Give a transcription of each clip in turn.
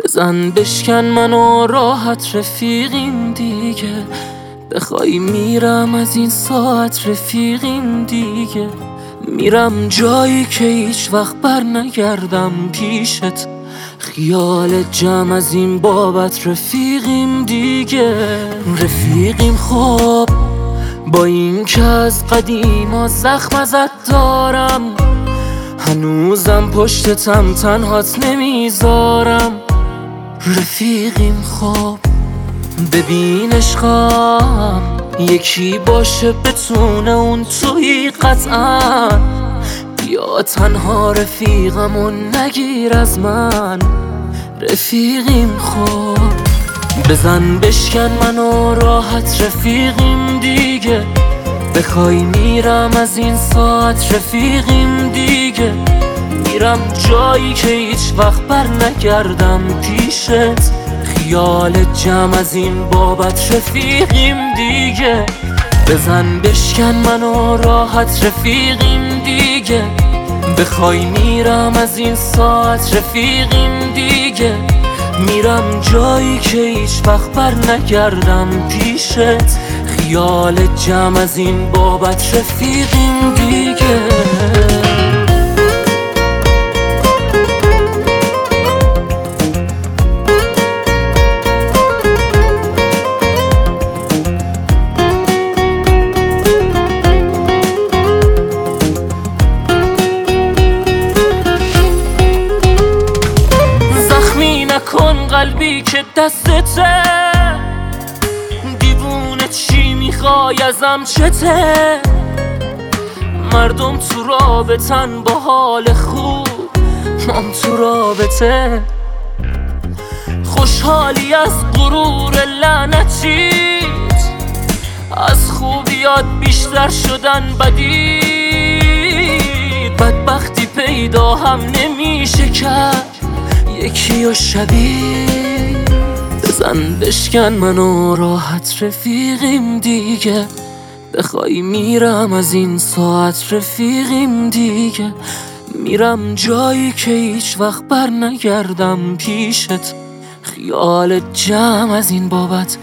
بزن بشکن منو راحت رفیقیم دیگه، بخوای میرم از این ساعت رفیقیم دیگه. میرم جایی که هیچ وقت بر نگردم پیشت، خیال جمع از این بابت رفیقیم دیگه. رفیقیم خب با این که از قدیما زخم ازت دارم، هنوزم پشتتم تنهات نمیذارم. رفیقیم خب ببین عشقم یکی باشه بتونه اون توی قطعا، بیا تنها رفیقمو نگیر از من. رفیقیم خب بزن بشکن منو راحت رفیقیم دیگه، بخوای میرم از این ساعت رفیقیم دیگه. میرم جایی که هیچ وقت بر نگردم پیشت، خیال جمع از این بابت رفیقیم دیگه. بزن بشکن منو راحت رفیقیم دیگه، بخوای میرم از این ساعت رفیقیم دیگه. میرم جایی که هیچ وقت بر نگردم پیشت، خیال جمع از این بابت رفیقیم دیگه. کن قلبی که دستته، دیوونه چی میخوای ازم چته؟ مردم تو رابطن با حال خوب، من تو رابطه. خوشحالی از غرور لعنتیت، از خوبیات بیشتر شدن بدید. بدبختی پیدا هم نمیشه کرد یکی و شبیه. بزن بشکن منو راحت رفیقیم دیگه، بخوای میرم از این ساعت رفیقیم دیگه. میرم جایی که هیچ وقت بر نگردم پیشت، خیال جمع از این بابت.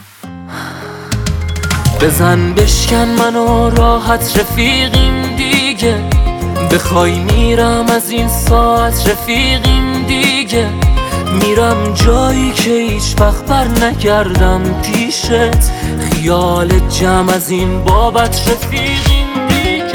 بزن بشکن منو راحت رفیقیم دیگه، بخوای میرم از این ساعت رفیقیم دیگه. میرم جایی که هیچ وقت بر نگردم پیشت، خیال جمع از این بابت رفیقیم دیگه.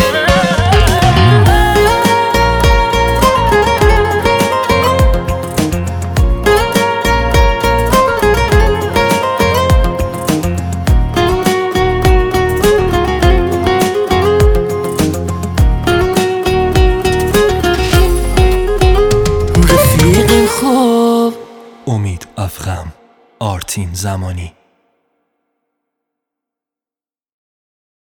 امید افخم، آرتین زمانی.